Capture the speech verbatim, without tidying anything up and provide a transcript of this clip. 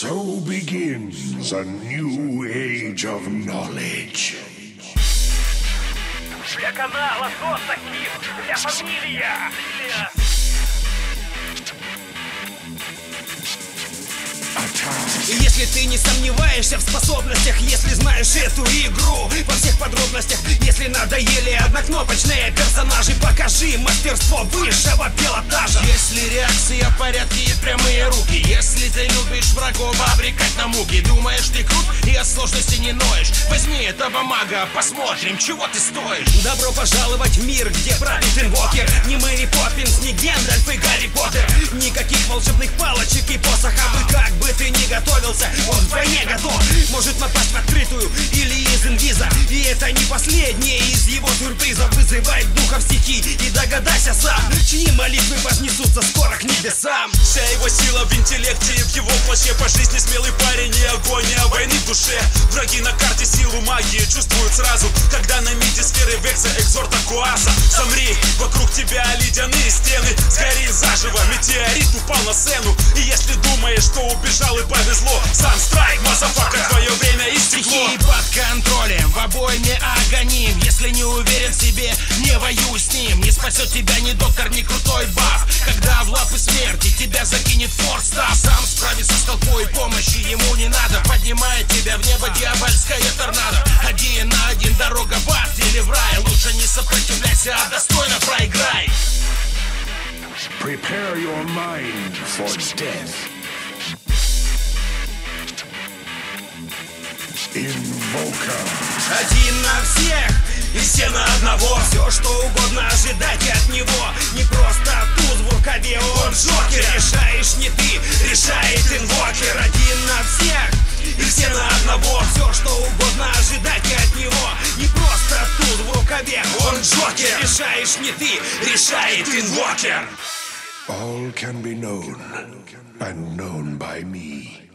So begins a new age of knowledge. Для канала Соса Кит, для фамилия. И если ты не сомневаешься в способностях, если знаешь эту игру во всех подробностях, если надоели однокнопочные персонажи, покажи мастерство высшего пилотажа. Если реакция в порядке и прямые руки, если ты любишь врагов обрекать на муки, думаешь ты крут и от сложности не ноешь, возьми этого мага, посмотрим, чего ты стоишь. Добро пожаловать в мир, где правит инвокер. Не Мэри Поппинс, не Гендальф и Гарри Поттер. Никаких волшебных палочек и посохов. И как бы ты ни готовился, он вдвойне готов. Может напасть в открытую или из инвиза. И это не последнее из его сюрпризов. Вызывает духов стихий и догадайся сам, чьи молитвы вознесутся скоро к небесам. Вся его сила в интеллекте и в его плаще. По жизни смелый парень и огонь, а войны в душе. Враги на карте силу магии чувствуют сразу, когда на миде сферы Векса, экзорта Куаса. Замри, вокруг тебя ледяные стены. Сгори заживо, метеорит упал на сцену. И если думаешь, что убежал и повезло, сам страйк, мазафака, твое время истекло. Стихии под контролем, в обойме агоним. Если не уверен в себе, не воюй с ним. Не спасет тебя ни доктор, ни крутой баф. Когда в лапы смерти тебя закинет форстав. Сам справится с толпой, помощи ему не надо. Поднимает тебя в небо дьявольская торнадо. Один на один, дорога в ад или в рай. Лучше не сопротивляйся, а достойно проиграй. Prepare your mind for death. Invoker. Один на всех и все на одного. Все что угодно ожидайте от него. Не просто туз в рукаве, он Джокер. Решаешь не ты, решает инвокер. Один на всех и все на одного. Все что угодно ожидайте от него. Не просто туз в рукаве, он Джокер. Решаешь не ты, решает инвокер. All can be known and known by me.